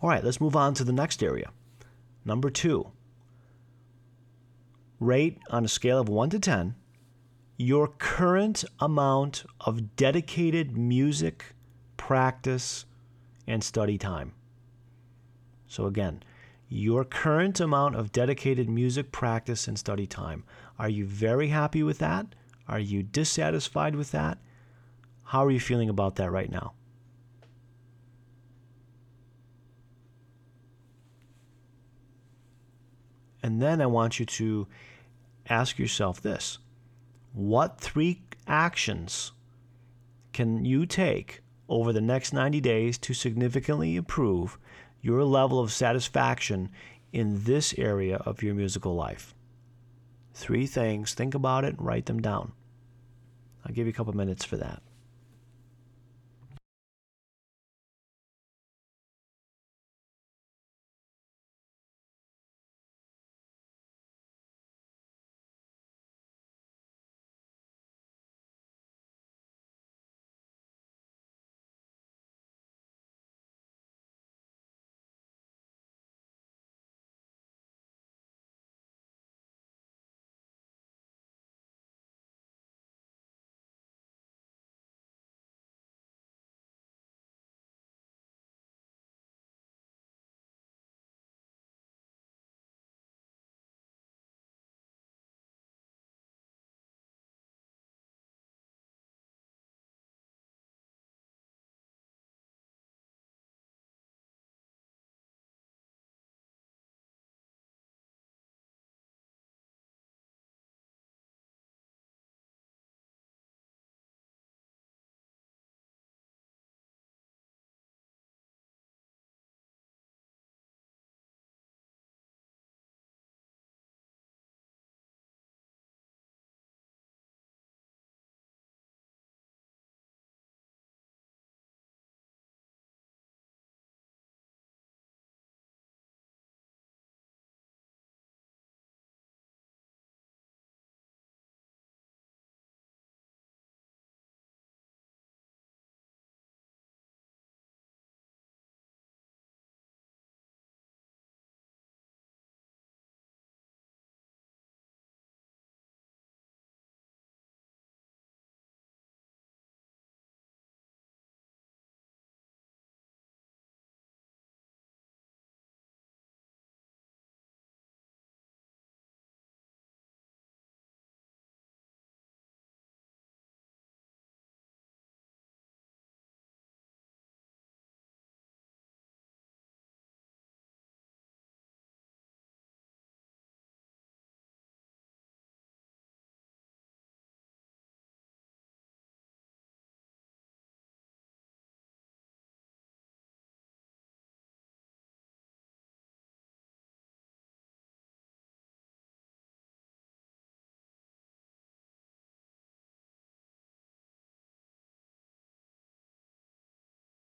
All right, let's move on to the next area. Number 2, rate on a scale of 1 to 10 your current amount of dedicated music practice and study time. So again, your current amount of dedicated music practice and study time. Are you very happy with that? Are you dissatisfied with that? How are you feeling about that right now? And then I want you to ask yourself this. What 3 actions can you take over the next 90 days to significantly improve your level of satisfaction in this area of your musical life? 3 things. Think about it and write them down. I'll give you a couple minutes for that.